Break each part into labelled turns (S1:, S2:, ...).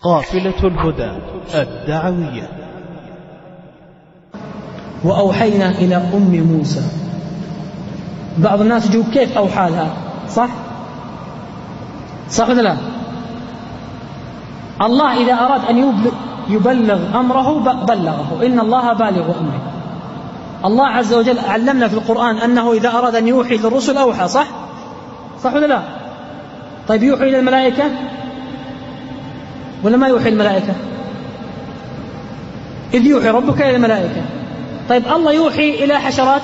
S1: قافلة الهدى الدعوية.
S2: وأوحينا إلى أم موسى. بعض الناس يجوا كيف أوحى لها؟ صح ولا لا؟ الله إذا أراد أن يبلغ أمره بلغه، إن الله بالغ أمره. الله عز وجل علمنا في القرآن أنه إذا أراد أن يوحي للرسل أوحى، صح ولا لا؟ طيب يوحي إلى الملائكة ولا ما يوحي الملائكة؟ إذ يوحي ربك إلى الملائكة. طيب الله يوحي إلى حشرات؟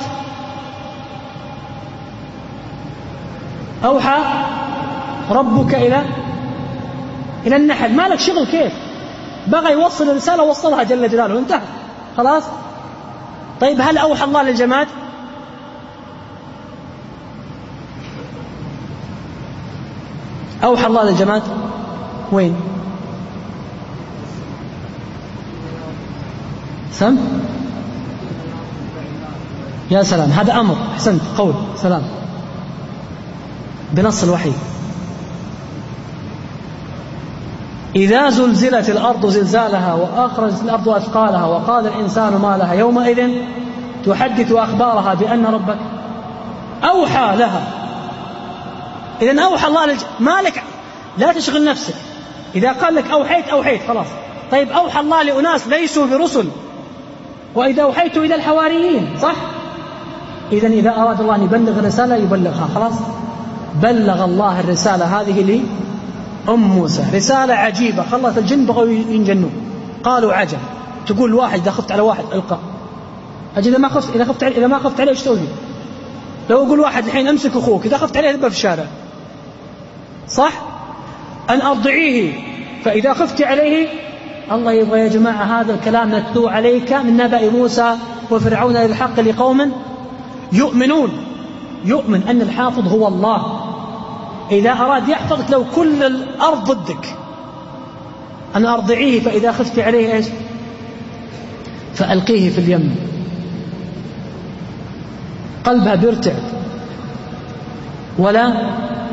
S2: أوحى ربك إلى النحل. ما لك شغل كيف، بغى يوصل الرسالة وصلها جل جلاله، انتهى خلاص. طيب هل أوحى الله للجماد؟ أوحى الله للجماد وين؟ سم؟ يا سلام، هذا أمر، أحسنت، قول سلام بنص الوحي. إذا زلزلت الأرض زلزالها وأخرجت الأرض أثقالها وقال الإنسان ما لها يومئذ تحدث أخبارها بأن ربك أوحى لها. إذن أوحى الله مالك، لا تشغل نفسك. إذا قال لك أوحيت خلاص. طيب أوحى الله لأناس ليسوا برسل، وإذا أوحيت إلى الحواريين، صح؟ إذن إذا أراد الله أن يبلغ الرسالة يبلغها، خلاص. بلغ الله الرسالة هذه لي أم موسى، رسالة عجيبة. خلص الجن بغوا ينجنوا، قالوا عجب. تقول واحد إذا خفت على واحد ألقى، أجل إذا ما خفت عليه إيش تسوي؟ لو أقول واحد الحين أمسك أخوك، إذا خفت عليه تبقى في الشارع، صح؟ أن أرضعيه فإذا خفت عليه. الله يبغى يا جماعة هذا الكلام نتلو عليك من نبأ موسى وفرعون للحق لقوم يؤمن أن الحافظ هو الله. إذا أراد يحفظك لو كل الأرض ضدك. أن أرضعيه فإذا خفت عليه إيش؟ فألقيه في اليم. قلبها بيرتعد، ولا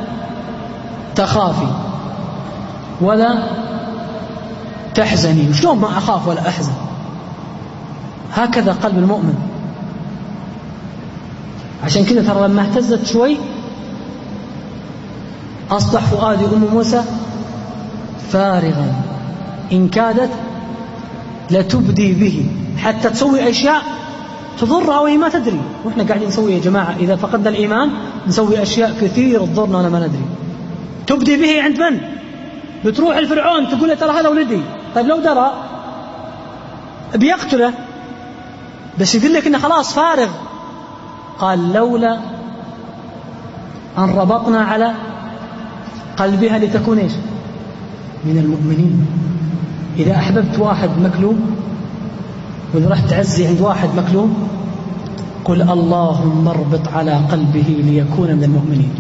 S2: تخافي ولا تحزني. شلون ما أخاف ولا أحزن؟ هكذا قلب المؤمن. عشان كذا ترى لما اهتزت شوي أصبح فؤاد أم موسى فارغا، إن كادت لتبدي به، حتى تسوي أشياء تضرها وهي ما تدري. وإحنا قاعدين نسوي يا جماعة إذا فقدنا الإيمان نسوي أشياء كثير تضرنا ولا ما ندري. تبدي به عند من؟ بتروح الفرعون تقول له ترى هذا ولدي. طيب لو درى بيقتله، بس يقول لك إنه خلاص فارغ. قال لولا أن ربطنا على قلبها لتكون إيش؟ من المؤمنين. إذا أحببت واحد مكلوم، وإذا رحت تعزي عند واحد مكلوم، قل اللهم اربط على قلبه ليكون من المؤمنين.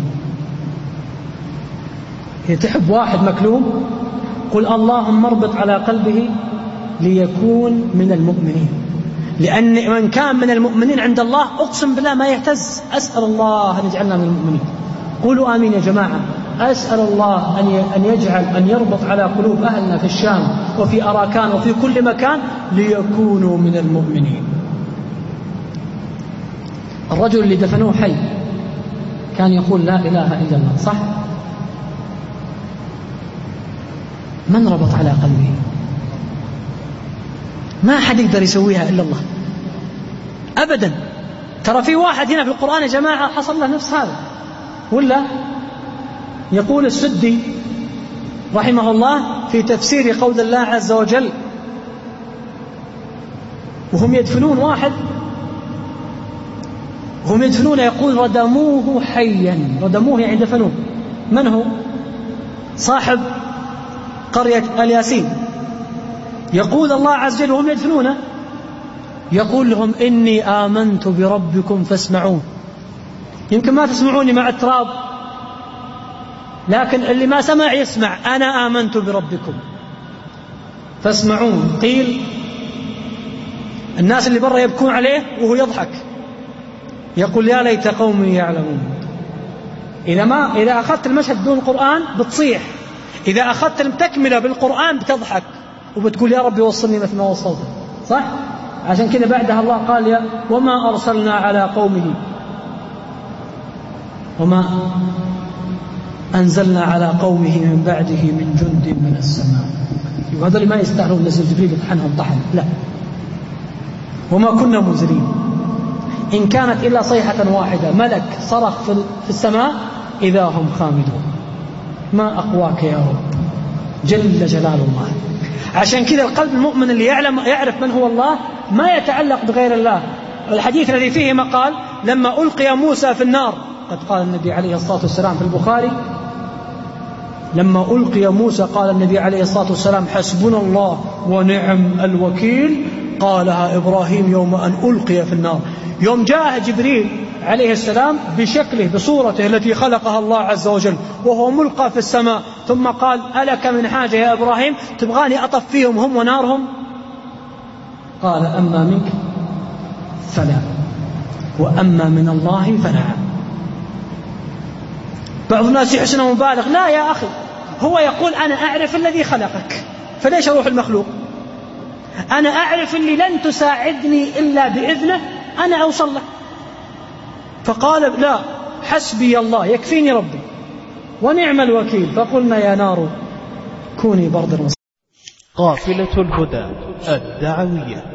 S2: إذا تحب واحد مكلوم قل اللهم اربط على قلبه ليكون من المؤمنين. لأن من كان من المؤمنين عند الله أقسم بالله ما يهتز. أسأل الله أن يجعلنا من المؤمنين. قولوا آمين يا جماعة. أسأل الله أن يجعل أن يربط على قلوب أهلنا في الشام وفي أراكان وفي كل مكان ليكونوا من المؤمنين. الرجل اللي دفنوه حي كان يقول لا إله إلا الله، صح؟ من ربط على قلبه؟ ما حد يقدر يسويها إلا الله أبدا. ترى في واحد هنا في القرآن يا جماعة حصل له نفس هذا. ولا يقول السدي رحمه الله في تفسير قول الله عز وجل وهم يدفنون واحد، هم يدفنون، يقول ردموه حيا. ردموه يعني دفنوه. من هو؟ صاحب قرية الياسين. يقول الله عز وجل وهم يدفنونه، يقول لهم إني آمنت بربكم فاسمعون. يمكن ما تسمعوني مع التراب، لكن اللي ما سمع يسمع. أنا آمنت بربكم فاسمعون. قيل الناس اللي برا يبكون عليه وهو يضحك، يقول يا ليت قومي يعلمون. إذا أخذت المشهد دون القرآن بتصيح. إذا أخذت التكملة بالقرآن بتضحك وبتقول يا ربي وصلني مثل ما وصلته، صح؟ عشان كذا بعدها الله قال وما أرسلنا على قومه وما أنزلنا على قومه من بعده من جند من السماء. وهذا اللي ما يستاهلون نزل جبريل يطحنهم طحن، لا، وما كنا منزلين إن كانت إلا صيحة واحدة، ملك صرخ في السماء إذا هم خامدون. ما أقواك يا رب جل جلال الله. عشان كذا القلب المؤمن اللي يعرف من هو الله ما يتعلق بغير الله. الحديث الذي فيه مقال لما ألقي موسى في النار، قد قال النبي عليه الصلاة والسلام في البخاري لما ألقي موسى قال النبي عليه الصلاة والسلام حسبنا الله ونعم الوكيل، قالها إبراهيم يوم أن ألقي في النار. يوم جاء جبريل عليه السلام بشكله بصورته التي خلقها الله عز وجل وهو ملقى في السماء، ثم قال ألك من حاجة يا إبراهيم تبغاني أطفيهم هم ونارهم؟ قال أما منك فلا وأما من الله فنعم. بعض الناس يحسنه مبالغ، لا يا أخي، هو يقول أنا أعرف الذي خلقك فليش أروح المخلوق؟ أنا أعرف اللي لن تساعدني إلا بإذنه أنا أوصل له. فقال لا، حسبي الله يكفيني ربي ونعم الوكيل. فقلنا يا نار كوني بردا.
S1: قافلة الهدى الدعوية.